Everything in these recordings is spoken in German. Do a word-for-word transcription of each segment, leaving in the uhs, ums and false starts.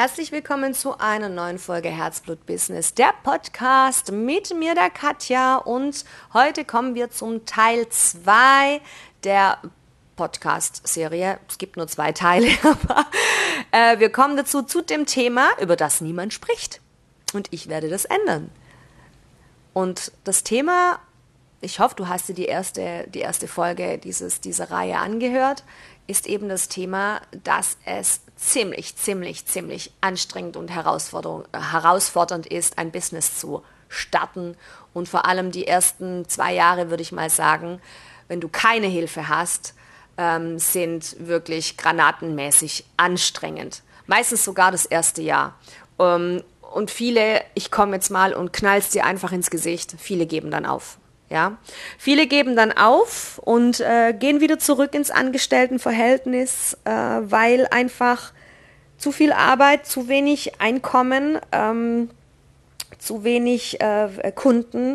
Herzlich willkommen zu einer neuen Folge Herzblut Business, der Podcast mit mir, der Katja. Und heute kommen wir zum Teil zwei der Podcast-Serie. Es gibt nur zwei Teile, aber äh, wir kommen dazu zu dem Thema, über das niemand spricht. Und ich werde das ändern. Und das Thema, ich hoffe, du hast dir die erste, die erste Folge dieses, dieser Reihe angehört, ist eben das Thema, dass es ziemlich, ziemlich, ziemlich anstrengend und herausfordernd ist, ein Business zu starten. Und vor allem die ersten zwei Jahre, würde ich mal sagen, wenn du keine Hilfe hast, ähm, sind wirklich granatenmäßig anstrengend. Meistens sogar das erste Jahr. Ähm, und viele, ich komme jetzt mal und knall's dir einfach ins Gesicht, viele geben dann auf. Ja, viele geben dann auf und äh, gehen wieder zurück ins Angestelltenverhältnis, äh, weil einfach zu viel Arbeit, zu wenig Einkommen, ähm, zu wenig äh, Kunden.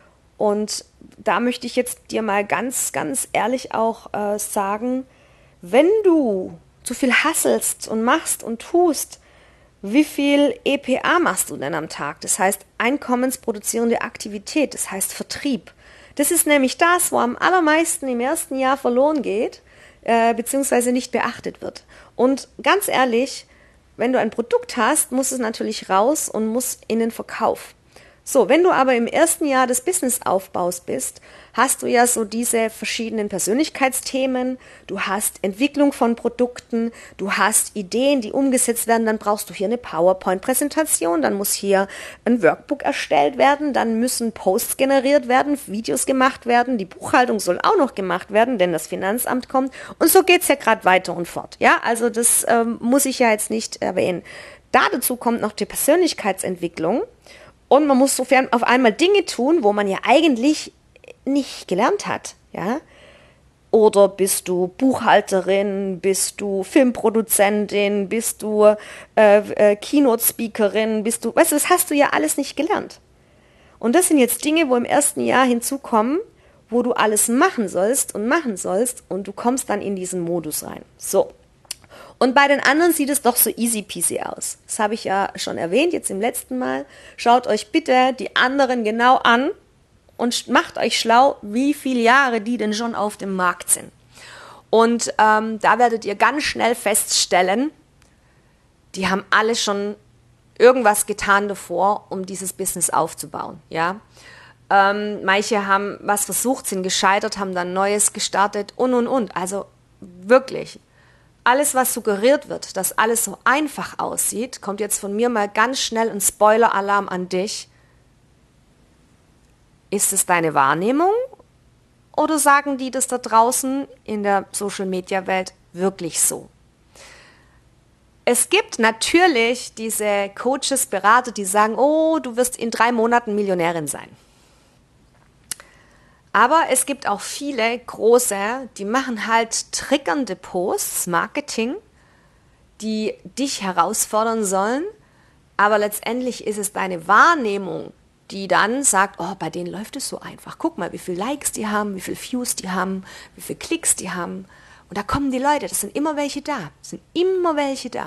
Und da möchte ich jetzt dir mal ganz, ganz ehrlich auch äh, sagen, wenn du zu viel hasselst und machst und tust, wie viel E P A machst du denn am Tag? Das heißt einkommensproduzierende Aktivität, das heißt Vertrieb. Das ist nämlich das, wo am allermeisten im ersten Jahr verloren geht, äh, beziehungsweise nicht beachtet wird. Und ganz ehrlich, wenn du ein Produkt hast, muss es natürlich raus und muss in den Verkauf. So, wenn du aber im ersten Jahr des Businessaufbaus bist, hast du ja so diese verschiedenen Persönlichkeitsthemen, du hast Entwicklung von Produkten, du hast Ideen, die umgesetzt werden, dann brauchst du hier eine PowerPoint-Präsentation, dann muss hier ein Workbook erstellt werden, dann müssen Posts generiert werden, Videos gemacht werden, die Buchhaltung soll auch noch gemacht werden, denn das Finanzamt kommt und so geht's ja gerade weiter und fort. Ja, also das ähm, muss ich ja jetzt nicht erwähnen. Da dazu kommt noch die Persönlichkeitsentwicklung. Und man muss sofern auf einmal Dinge tun, wo man ja eigentlich nicht gelernt hat, ja. Oder bist du Buchhalterin, bist du Filmproduzentin, bist du äh, äh, Keynote-Speakerin, bist du, weißt du, das hast du ja alles nicht gelernt. Und das sind jetzt Dinge, wo im ersten Jahr hinzukommen, wo du alles machen sollst und machen sollst und du kommst dann in diesen Modus rein. So. Und bei den anderen sieht es doch so easy peasy aus. Das habe ich ja schon erwähnt, jetzt im letzten Mal. Schaut euch bitte die anderen genau an und macht euch schlau, wie viele Jahre die denn schon auf dem Markt sind. Und ähm, da werdet ihr ganz schnell feststellen, die haben alle schon irgendwas getan davor, um dieses Business aufzubauen. Ja? Ähm, manche haben was versucht, sind gescheitert, haben dann Neues gestartet und, und, und. Also wirklich. Alles, was suggeriert wird, dass alles so einfach aussieht, kommt jetzt von mir mal ganz schnell ein Spoiler-Alarm an dich. Ist es deine Wahrnehmung oder sagen die das da draußen in der Social-Media-Welt wirklich so? Es gibt natürlich diese Coaches, Berater, die sagen, oh, du wirst in drei Monaten Millionärin sein. Aber es gibt auch viele große, die machen halt triggernde Posts, Marketing, die dich herausfordern sollen. Aber letztendlich ist es deine Wahrnehmung, die dann sagt, oh, bei denen läuft es so einfach. Guck mal, wie viele Likes die haben, wie viele Views die haben, wie viele Klicks die haben. Und da kommen die Leute, das sind immer welche da, das sind immer welche da.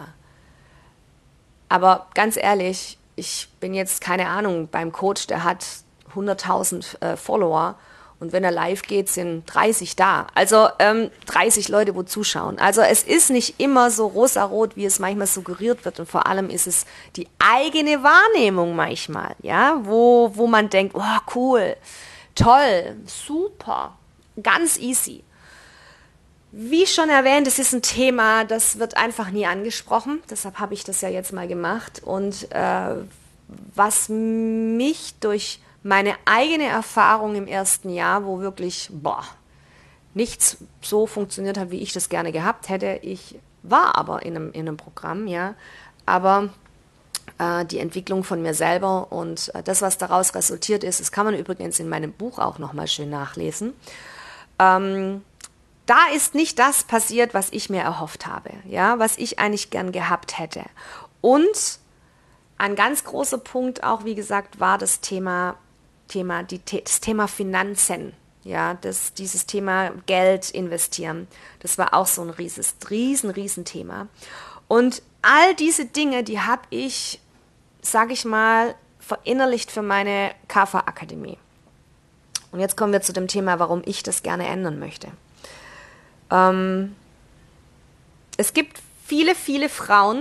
Aber ganz ehrlich, ich bin jetzt, keine Ahnung, beim Coach, der hat hunderttausend äh, Follower. Und wenn er live geht, sind dreißig da. Also ähm, dreißig Leute, wo zuschauen. Also es ist nicht immer so rosarot, wie es manchmal suggeriert wird. Und vor allem ist es die eigene Wahrnehmung manchmal, ja, wo, wo man denkt, oh cool, toll, super, ganz easy. Wie schon erwähnt, es ist ein Thema, das wird einfach nie angesprochen. Deshalb habe ich das ja jetzt mal gemacht. Und äh, was mich durch meine eigene Erfahrung im ersten Jahr, wo wirklich boah, nichts so funktioniert hat, wie ich das gerne gehabt hätte. Ich war aber in einem, in einem Programm, ja, aber äh, die Entwicklung von mir selber und äh, das, was daraus resultiert ist, das kann man übrigens in meinem Buch auch nochmal schön nachlesen. Ähm, da ist nicht das passiert, was ich mir erhofft habe, ja, was ich eigentlich gern gehabt hätte. Und ein ganz großer Punkt auch, wie gesagt, war das Thema Thema, die, das Thema Finanzen, ja, das, dieses Thema Geld investieren, das war auch so ein rieses, riesen, riesen Thema. Und all diese Dinge, die habe ich, sage ich mal, verinnerlicht für meine K V-Akademie. Und jetzt kommen wir zu dem Thema, warum ich das gerne ändern möchte. Ähm, es gibt viele, viele Frauen,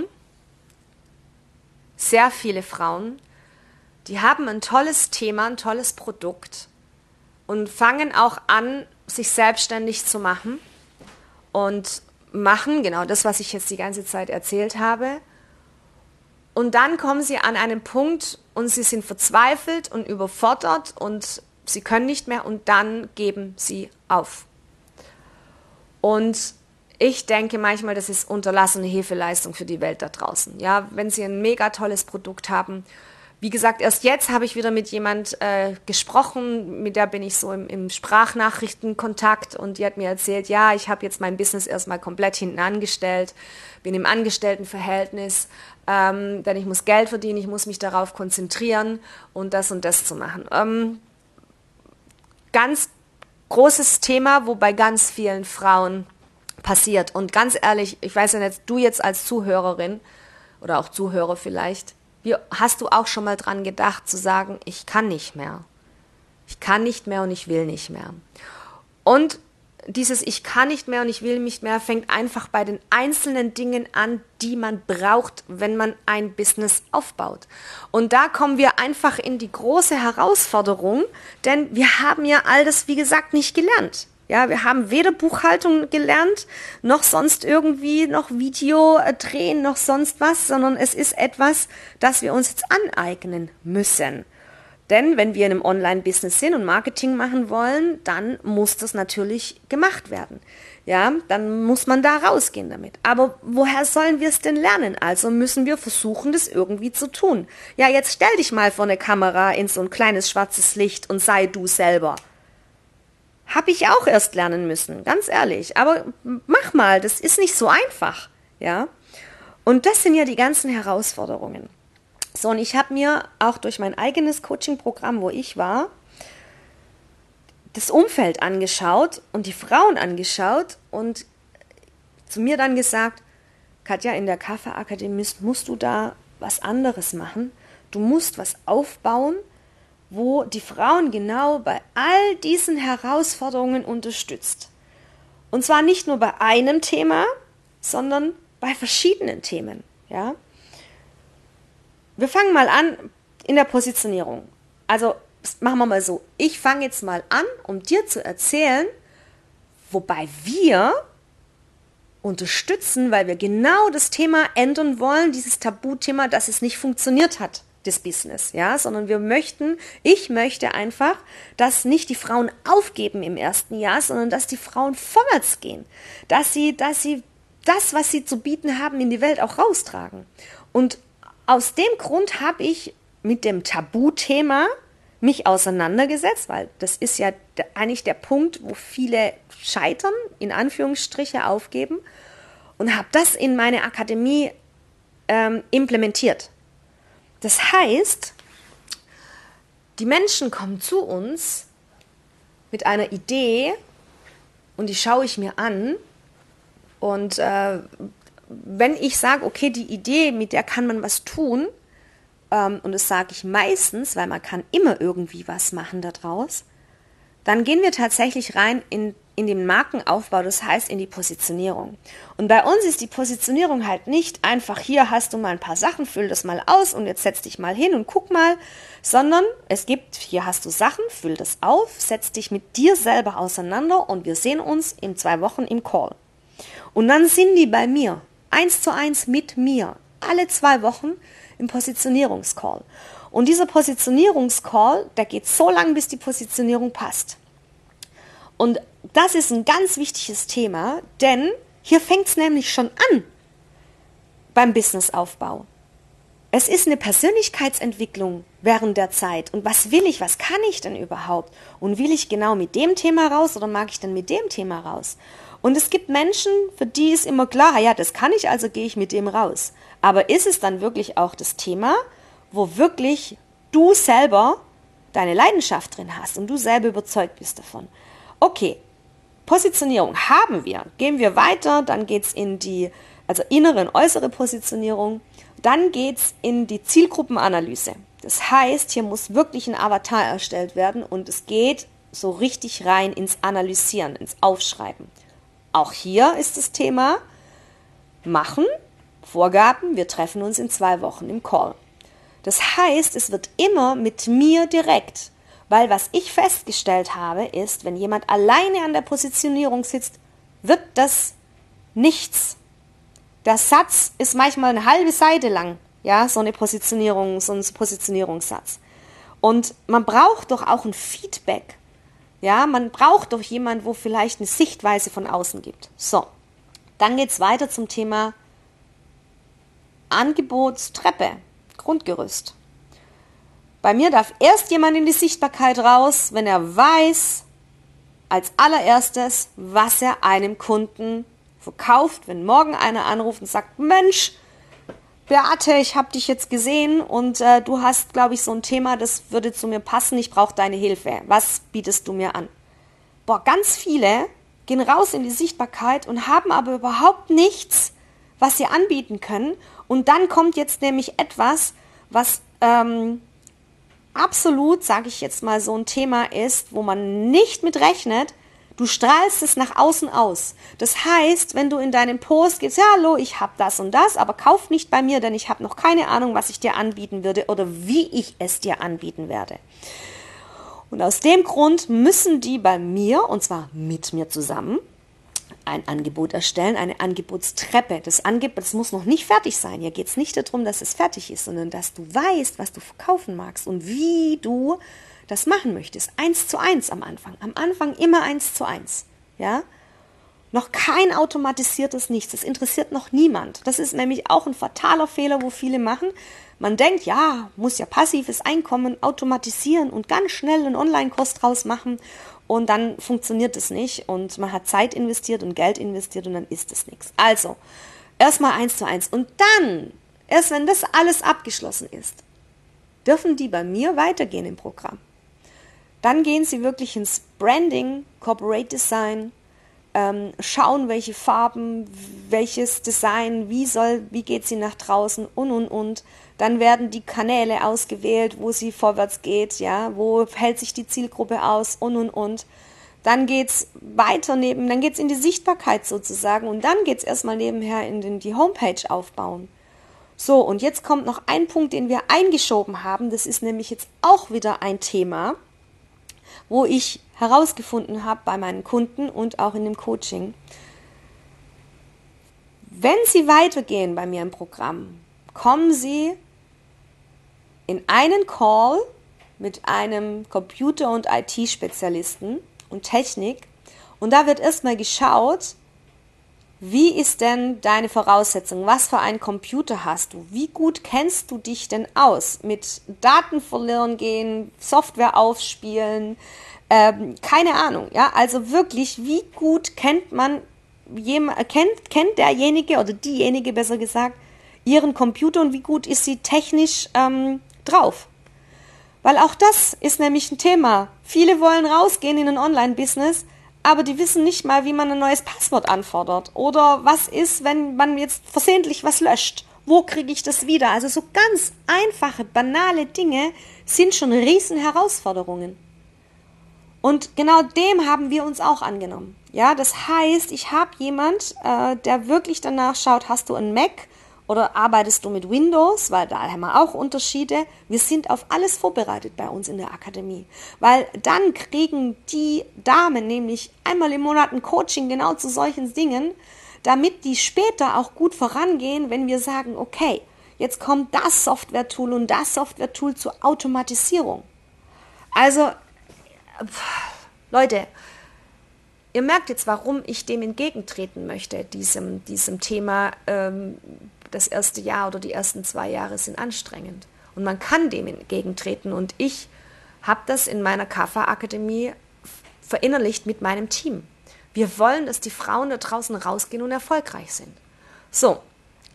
sehr viele Frauen, die haben ein tolles Thema, ein tolles Produkt und fangen auch an, sich selbstständig zu machen und machen genau das, was ich jetzt die ganze Zeit erzählt habe. Und dann kommen sie an einen Punkt und sie sind verzweifelt und überfordert und sie können nicht mehr und dann geben sie auf. Und ich denke manchmal, das ist unterlassene Hilfeleistung für die Welt da draußen. Ja, wenn sie ein mega tolles Produkt haben. Wie gesagt, erst jetzt habe ich wieder mit jemand äh, gesprochen, mit der bin ich so im, im Sprachnachrichtenkontakt und die hat mir erzählt, ja, ich habe jetzt mein Business erstmal komplett hinten angestellt, bin im Angestelltenverhältnis, ähm, denn ich muss Geld verdienen, ich muss mich darauf konzentrieren und das und das zu machen. Ähm, ganz großes Thema, wo bei ganz vielen Frauen passiert. Und ganz ehrlich, ich weiß ja nicht, du jetzt als Zuhörerin oder auch Zuhörer vielleicht, wie, hast du auch schon mal dran gedacht zu sagen, ich kann nicht mehr. Ich kann nicht mehr und ich will nicht mehr. Und dieses Ich kann nicht mehr und ich will nicht mehr fängt einfach bei den einzelnen Dingen an, die man braucht, wenn man ein Business aufbaut. Und da kommen wir einfach in die große Herausforderung, denn wir haben ja all das, wie gesagt, nicht gelernt. Ja, wir haben weder Buchhaltung gelernt, noch sonst irgendwie noch Video drehen, noch sonst was, sondern es ist etwas, das wir uns jetzt aneignen müssen. Denn wenn wir in einem Online-Business sind und Marketing machen wollen, dann muss das natürlich gemacht werden. Ja, dann muss man da rausgehen damit. Aber woher sollen wir es denn lernen? Also müssen wir versuchen, das irgendwie zu tun. Ja, jetzt stell dich mal vor eine Kamera in so ein kleines schwarzes Licht und sei du selber. Habe ich auch erst lernen müssen, ganz ehrlich. Aber mach mal, das ist nicht so einfach. Ja? Und das sind ja die ganzen Herausforderungen. So, und ich habe mir auch durch mein eigenes Coaching-Programm, wo ich war, das Umfeld angeschaut und die Frauen angeschaut und zu mir dann gesagt, Katja, in der K V-Akademie musst du da was anderes machen. Du musst was aufbauen, wo die Frauen genau bei all diesen Herausforderungen unterstützt. Und zwar nicht nur bei einem Thema, sondern bei verschiedenen Themen. Ja? Wir fangen mal an in der Positionierung. Also machen wir mal so, ich fange jetzt mal an, um dir zu erzählen, wobei wir unterstützen, weil wir genau das Thema ändern wollen, dieses Tabuthema, dass es nicht funktioniert hat. Das Business, ja, sondern wir möchten, ich möchte einfach, dass nicht die Frauen aufgeben im ersten Jahr, sondern dass die Frauen vorwärts gehen, dass sie, dass sie das, was sie zu bieten haben, in die Welt auch raustragen. Und aus dem Grund habe ich mit dem Tabuthema mich auseinandergesetzt, weil das ist ja eigentlich der Punkt, wo viele scheitern, in Anführungsstriche aufgeben, und habe das in meine Akademie ähm, implementiert. Das heißt, die Menschen kommen zu uns mit einer Idee und die schaue ich mir an und äh, wenn ich sage, okay, die Idee, mit der kann man was tun, ähm, und das sage ich meistens, weil man kann immer irgendwie was machen daraus, dann gehen wir tatsächlich rein in, in den Markenaufbau, das heißt in die Positionierung. Und bei uns ist die Positionierung halt nicht einfach, hier hast du mal ein paar Sachen, füll das mal aus und jetzt setz dich mal hin und guck mal, sondern es gibt, hier hast du Sachen, füll das auf, setz dich mit dir selber auseinander und wir sehen uns in zwei Wochen im Call. Und dann sind die bei mir, eins zu eins mit mir, alle zwei Wochen im Positionierungscall. Und dieser Positionierungscall, der geht so lang, bis die Positionierung passt. Und das ist ein ganz wichtiges Thema, denn hier fängt es nämlich schon an beim Businessaufbau. Es ist eine Persönlichkeitsentwicklung während der Zeit. Und was will ich, was kann ich denn überhaupt? Und will ich genau mit dem Thema raus oder mag ich dann mit dem Thema raus? Und es gibt Menschen, für die ist immer klar, ja, das kann ich, also gehe ich mit dem raus. Aber ist es dann wirklich auch das Thema, wo wirklich du selber deine Leidenschaft drin hast und du selber überzeugt bist davon? Okay, Positionierung haben wir. Gehen wir weiter, dann geht es in die Also innere und äußere Positionierung. Dann geht es in die Zielgruppenanalyse. Das heißt, hier muss wirklich ein Avatar erstellt werden und es geht so richtig rein ins Analysieren, ins Aufschreiben. Auch hier ist das Thema machen, Vorgaben, wir treffen uns in zwei Wochen im Call. Das heißt, es wird immer mit mir direkt, weil was ich festgestellt habe, ist, wenn jemand alleine an der Positionierung sitzt, wird das nichts. Der Satz ist manchmal eine halbe Seite lang, ja, so eine Positionierung, so ein Positionierungssatz. Und man braucht doch auch ein Feedback. Ja, man braucht doch jemanden, wo vielleicht eine Sichtweise von außen gibt. So, dann geht es weiter zum Thema Angebotstreppe, Grundgerüst. Bei mir darf erst jemand in die Sichtbarkeit raus, wenn er weiß, als allererstes, was er einem Kunden verkauft. Wenn morgen einer anruft und sagt, Mensch, Beate, ich habe dich jetzt gesehen und äh, du hast, glaube ich, so ein Thema, das würde zu mir passen, ich brauche deine Hilfe. Was bietest du mir an? Boah, ganz viele gehen raus in die Sichtbarkeit und haben aber überhaupt nichts, was sie anbieten können. Und dann kommt jetzt nämlich etwas, was ähm, absolut, sage ich jetzt mal, so ein Thema ist, wo man nicht mit rechnet. Du strahlst es nach außen aus. Das heißt, wenn du in deinem Post gehst, ja, hallo, ich habe das und das, aber kauf nicht bei mir, denn ich habe noch keine Ahnung, was ich dir anbieten würde oder wie ich es dir anbieten werde. Und aus dem Grund müssen die bei mir, und zwar mit mir zusammen, ein Angebot erstellen, eine Angebotstreppe. Das Angebot, das muss noch nicht fertig sein. Hier geht es nicht darum, dass es fertig ist, sondern dass du weißt, was du verkaufen magst und wie du das machen möchtest. Eins zu eins am Anfang. Am Anfang immer eins zu eins. Ja? Noch kein automatisiertes Nichts. Das interessiert noch niemand. Das ist nämlich auch ein fataler Fehler, wo viele machen. Man denkt, ja, muss ja passives Einkommen automatisieren und ganz schnell einen Online-Kurs draus machen. Und dann funktioniert es nicht und man hat Zeit investiert und Geld investiert und dann ist es nichts. Also, erstmal eins zu eins und dann, erst wenn das alles abgeschlossen ist, dürfen die bei mir weitergehen im Programm. Dann gehen sie wirklich ins Branding, Corporate Design, ähm, schauen, welche Farben, welches Design, wie soll, wie geht sie nach draußen und, und, und. Dann werden die Kanäle ausgewählt, wo sie vorwärts geht, ja, wo hält sich die Zielgruppe aus und, und, und. Dann geht es weiter neben, dann geht es in die Sichtbarkeit sozusagen und dann geht es erstmal nebenher in den, die Homepage aufbauen. So, und jetzt kommt noch ein Punkt, den wir eingeschoben haben, das ist nämlich jetzt auch wieder ein Thema, wo ich herausgefunden habe bei meinen Kunden und auch in dem Coaching. Wenn sie weitergehen bei mir im Programm, kommen sie in einen Call mit einem Computer- und I T-Spezialisten und Technik und da wird erstmal geschaut, wie ist denn deine Voraussetzung, was für einen Computer hast du, wie gut kennst du dich denn aus mit Daten verlieren gehen, Software aufspielen, ähm, keine Ahnung, ja, also wirklich, wie gut kennt man, jemand, kennt, kennt derjenige oder diejenige besser gesagt, ihren Computer und wie gut ist sie technisch ähm, drauf. Weil auch das ist nämlich ein Thema. Viele wollen rausgehen in ein Online-Business, aber die wissen nicht mal, wie man ein neues Passwort anfordert. Oder was ist, wenn man jetzt versehentlich was löscht? Wo kriege ich das wieder? Also so ganz einfache, banale Dinge sind schon riesen Herausforderungen. Und genau dem haben wir uns auch angenommen. Ja, das heißt, ich habe jemand, äh, der wirklich danach schaut, hast du einen Mac oder arbeitest du mit Windows, weil da haben wir auch Unterschiede. Wir sind auf alles vorbereitet bei uns in der Akademie, weil dann kriegen die Damen nämlich einmal im Monat ein Coaching genau zu solchen Dingen, damit die später auch gut vorangehen, wenn wir sagen, okay, jetzt kommt das Software-Tool und das Software-Tool zur Automatisierung. Also, Leute, ihr merkt jetzt, warum ich dem entgegentreten möchte, diesem, diesem Thema, ähm, das erste Jahr oder die ersten zwei Jahre sind anstrengend. Und man kann dem entgegentreten. Und ich habe das in meiner K F A-Akademie verinnerlicht mit meinem Team. Wir wollen, dass die Frauen da draußen rausgehen und erfolgreich sind. So,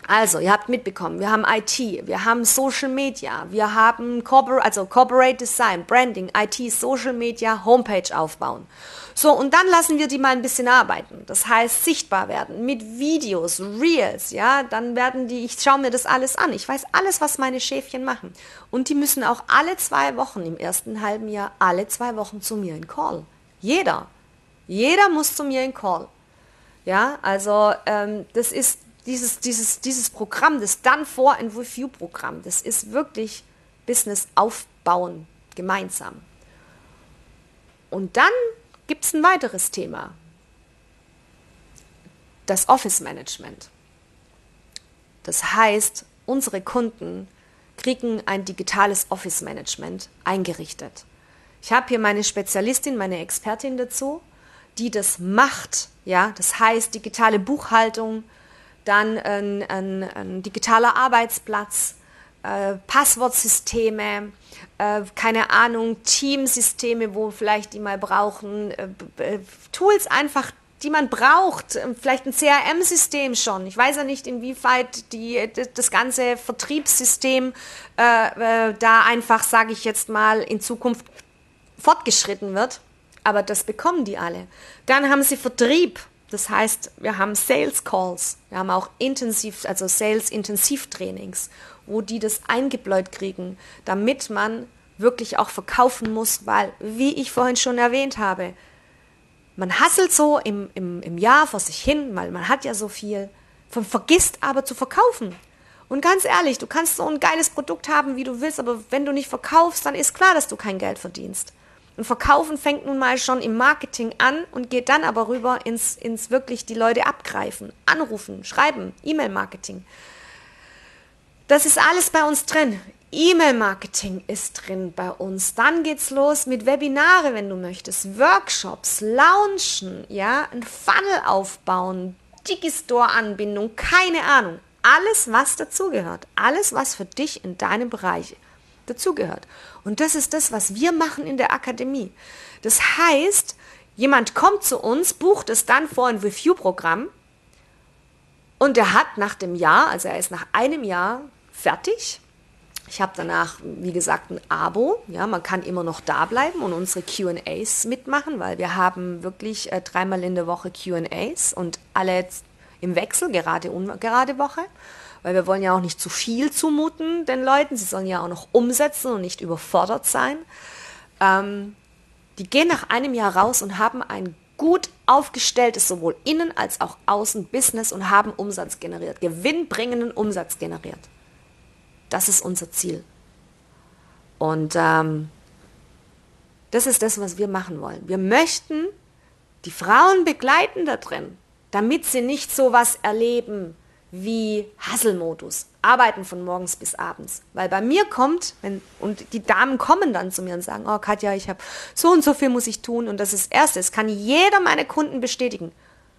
Also, ihr habt mitbekommen, wir haben I T, wir haben Social Media, wir haben Corporate, also Corporate Design, Branding, I T, Social Media, Homepage aufbauen. So, und dann lassen wir die mal ein bisschen arbeiten. Das heißt, sichtbar werden mit Videos, Reels, ja, dann werden die, ich schaue mir das alles an. Ich weiß alles, was meine Schäfchen machen. Und die müssen auch alle zwei Wochen, im ersten halben Jahr, alle zwei Wochen zu mir in Call. Jeder. Jeder muss zu mir in Call. Ja, also ähm, das ist Dieses, dieses, dieses Programm, das Done for and With You Programm, das ist wirklich Business aufbauen, gemeinsam. Und dann gibt es ein weiteres Thema, das Office Management. Das heißt, unsere Kunden kriegen ein digitales Office Management eingerichtet. Ich habe hier meine Spezialistin, meine Expertin dazu, die das macht. Ja, das heißt, digitale Buchhaltung, dann ein, ein, ein digitaler Arbeitsplatz, äh, Passwortsysteme, äh, keine Ahnung, Teamsysteme, wo vielleicht die mal brauchen, äh, äh, Tools einfach, die man braucht, vielleicht ein C R M-System schon. Ich weiß ja nicht, inwieweit die, das ganze Vertriebssystem äh, äh, da einfach, sage ich jetzt mal, in Zukunft fortgeschritten wird, aber das bekommen die alle. Dann haben sie Vertrieb. Das heißt, wir haben Sales Calls, wir haben auch intensiv, also Sales Intensivtrainings, wo die das eingebläut kriegen, damit man wirklich auch verkaufen muss, weil, wie ich vorhin schon erwähnt habe, man hasselt so im, im, im Jahr vor sich hin, weil man hat ja so viel, man vergisst aber zu verkaufen. Und ganz ehrlich, du kannst so ein geiles Produkt haben, wie du willst, aber wenn du nicht verkaufst, dann ist klar, dass du kein Geld verdienst. Und Verkaufen fängt nun mal schon im Marketing an und geht dann aber rüber ins, ins wirklich die Leute abgreifen, anrufen, schreiben, E-Mail-Marketing. Das ist alles bei uns drin. E-Mail-Marketing ist drin bei uns. Dann geht's los mit Webinare, wenn du möchtest, Workshops, Launchen, ja, ein Funnel aufbauen, Digistore-Anbindung, keine Ahnung. Alles, was dazugehört. Alles, was für dich in deinem Bereich dazugehört. Und das ist das, was wir machen in der Akademie. Das heißt, jemand kommt zu uns, bucht das Done for and With You Programm und er hat nach dem Jahr, also er ist nach einem Jahr fertig. Ich habe danach, wie gesagt, ein Abo. Ja, man kann immer noch da bleiben und unsere Q and A's mitmachen, weil wir haben wirklich äh, dreimal in der Woche Q and A's und alle im Wechsel, gerade ungerade Woche. Weil wir wollen ja auch nicht zu viel zumuten den Leuten. Sie sollen ja auch noch umsetzen und nicht überfordert sein. Ähm, die gehen nach einem Jahr raus und haben ein gut aufgestelltes, sowohl innen als auch außen Business und haben Umsatz generiert, gewinnbringenden Umsatz generiert. Das ist unser Ziel. Und ähm, das ist das, was wir machen wollen. Wir möchten die Frauen begleiten da drin, damit sie nicht sowas erleben wie Hustle-Modus, arbeiten von morgens bis abends. Weil bei mir kommt, wenn, und die Damen kommen dann zu mir und sagen, oh Katja, ich habe so und so viel muss ich tun und das ist das Erste, das kann jeder meiner Kunden bestätigen.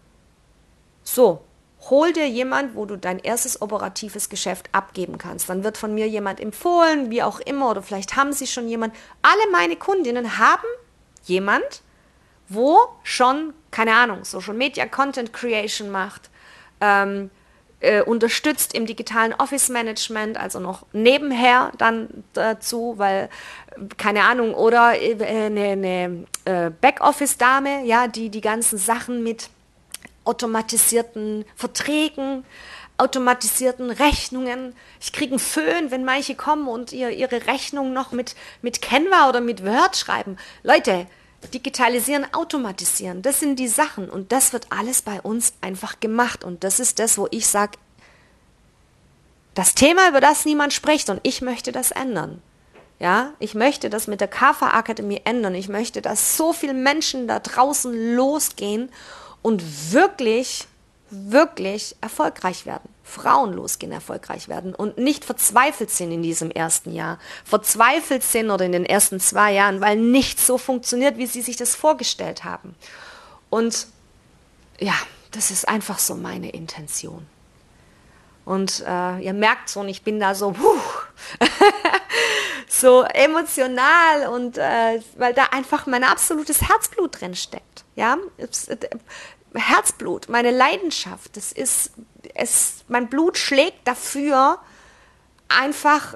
So, hol dir jemand, wo du dein erstes operatives Geschäft abgeben kannst. Dann wird von mir jemand empfohlen, wie auch immer, oder vielleicht haben sie schon jemand. Alle meine Kundinnen haben jemand, wo schon, keine Ahnung, Social Media Content Creation macht, ähm, Äh, unterstützt im digitalen Office-Management, also noch nebenher dann dazu, weil, keine Ahnung, oder äh, eine, eine äh, Backoffice-Dame, ja, die die ganzen Sachen mit automatisierten Verträgen, automatisierten Rechnungen, ich kriege einen Föhn, wenn manche kommen und ihr, ihre Rechnung noch mit, mit Canva oder mit Word schreiben. Leute, digitalisieren, automatisieren, das sind die Sachen und das wird alles bei uns einfach gemacht und das ist das, wo ich sage, das Thema, über das niemand spricht und ich möchte das ändern. Ja, ich möchte das mit der K V Akademie ändern. Ich möchte, dass so viele Menschen da draußen losgehen und wirklich, wirklich erfolgreich werden. Frauen losgehen, erfolgreich werden und nicht verzweifelt sind in diesem ersten Jahr. Verzweifelt sind oder in den ersten zwei Jahren, weil nichts so funktioniert, wie sie sich das vorgestellt haben. Und ja, das ist einfach so meine Intention. Und äh, ihr merkt so, und ich bin da so, puh, so emotional und äh, weil da einfach mein absolutes Herzblut drin steckt. Ja, Herzblut, meine Leidenschaft. Das ist, es, mein Blut schlägt dafür, einfach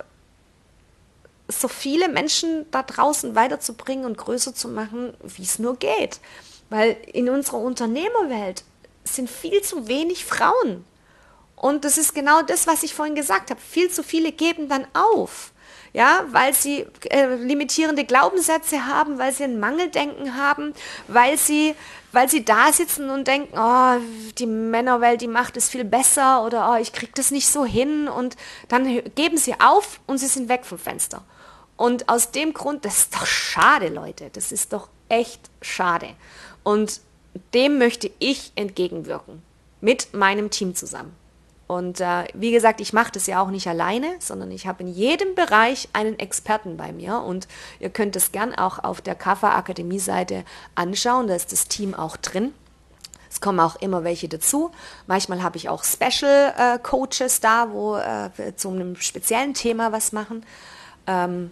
so viele Menschen da draußen weiterzubringen und größer zu machen, wie es nur geht. Weil in unserer Unternehmerwelt sind viel zu wenig Frauen. Und das ist genau das, was ich vorhin gesagt habe. Viel zu viele geben dann auf, ja, weil sie äh, limitierende Glaubenssätze haben, weil sie ein Mangeldenken haben, weil sie, weil sie da sitzen und denken, oh, die Männerwelt, die macht es viel besser oder oh, ich kriege das nicht so hin. Und dann geben sie auf und sie sind weg vom Fenster. Und aus dem Grund, das ist doch schade, Leute, das ist doch echt schade. Und dem möchte ich entgegenwirken, mit meinem Team zusammen. Und äh, wie gesagt, ich mache das ja auch nicht alleine, sondern ich habe in jedem Bereich einen Experten bei mir. Und ihr könnt es gern auch auf der K F A Akademie-Seite anschauen, da ist das Team auch drin. Es kommen auch immer welche dazu. Manchmal habe ich auch Special äh, Coaches da, wo äh, zu einem speziellen Thema was machen. Ähm,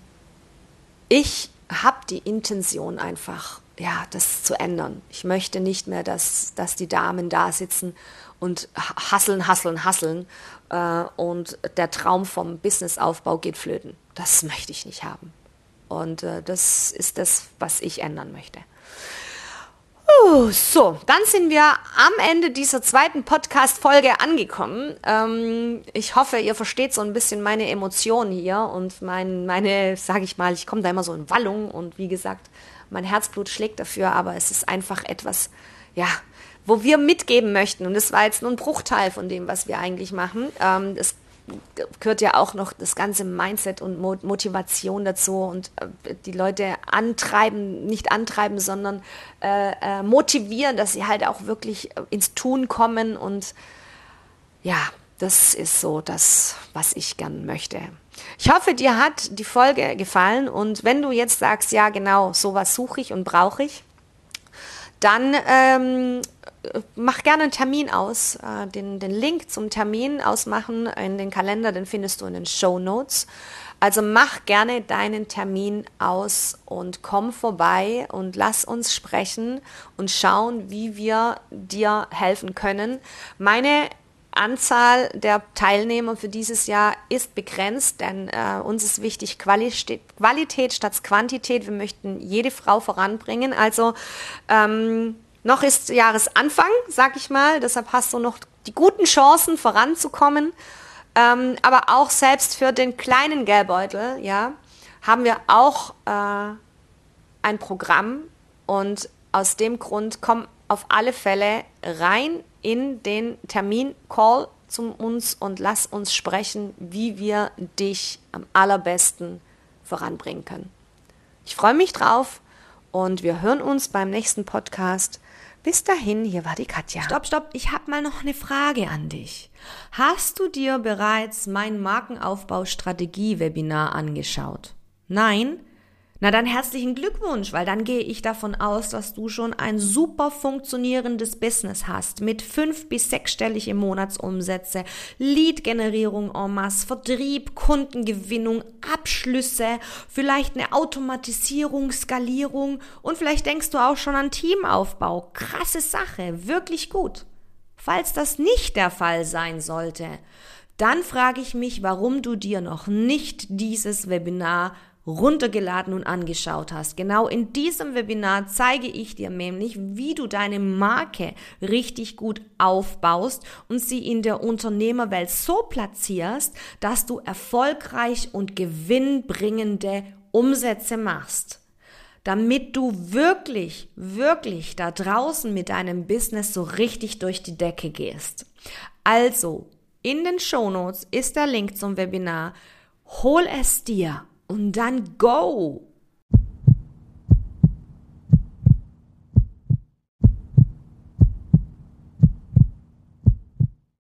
ich habe die Intention einfach, ja, das zu ändern. Ich möchte nicht mehr, dass, dass die Damen da sitzen und hasseln, hasseln, hasseln äh, und der Traum vom Businessaufbau geht flöten. Das möchte ich nicht haben. Und äh, das ist das, was ich ändern möchte. Uh, so, dann sind wir am Ende dieser zweiten Podcast-Folge angekommen. Ähm, ich hoffe, ihr versteht so ein bisschen meine Emotionen hier und mein, meine, sage ich mal, ich komme da immer so in Wallung und wie gesagt, mein Herzblut schlägt dafür, aber es ist einfach etwas, ja, wo wir mitgeben möchten. Und das war jetzt nur ein Bruchteil von dem, was wir eigentlich machen. Ähm, es gehört ja auch noch das ganze Mindset und Motivation dazu und äh, die Leute antreiben, nicht antreiben, sondern äh, äh, motivieren, dass sie halt auch wirklich ins Tun kommen. Und ja, das ist so das, was ich gern möchte. Ich hoffe, dir hat die Folge gefallen und wenn du jetzt sagst, ja genau, sowas suche ich und brauche ich, dann ähm, mach gerne einen Termin aus. Äh, den, den Link zum Termin ausmachen in den Kalender, den findest du in den Shownotes. Also mach gerne deinen Termin aus und komm vorbei und lass uns sprechen und schauen, wie wir dir helfen können. Meine Anzahl der Teilnehmer für dieses Jahr ist begrenzt, denn äh, uns ist wichtig Qualität, Qualität statt Quantität. Wir möchten jede Frau voranbringen. Also ähm, noch ist Jahresanfang, sag ich mal. Deshalb hast du noch die guten Chancen, voranzukommen. Ähm, aber auch selbst für den kleinen Geldbeutel, ja, haben wir auch äh, ein Programm. Und aus dem Grund komm auf alle Fälle rein in den Termin-Call zu uns und lass uns sprechen, wie wir dich am allerbesten voranbringen können. Ich freue mich drauf und wir hören uns beim nächsten Podcast. Bis dahin, hier war die Katja. Stopp, stopp, ich habe mal noch eine Frage an dich. Hast du dir bereits mein Markenaufbau-Strategie-Webinar angeschaut? Nein? Na dann herzlichen Glückwunsch, weil dann gehe ich davon aus, dass du schon ein super funktionierendes Business hast mit fünf- bis sechsstellige Monatsumsätze, Lead-Generierung en masse, Vertrieb, Kundengewinnung, Abschlüsse, vielleicht eine Automatisierung, Skalierung und vielleicht denkst du auch schon an Teamaufbau. Krasse Sache, wirklich gut. Falls das nicht der Fall sein sollte, dann frage ich mich, warum du dir noch nicht dieses Webinar runtergeladen und angeschaut hast. Genau in diesem Webinar zeige ich dir nämlich, wie du deine Marke richtig gut aufbaust und sie in der Unternehmerwelt so platzierst, dass du erfolgreich und gewinnbringende Umsätze machst. Damit du wirklich, wirklich da draußen mit deinem Business so richtig durch die Decke gehst. Also, in den Shownotes ist der Link zum Webinar. Hol es dir. Und dann go!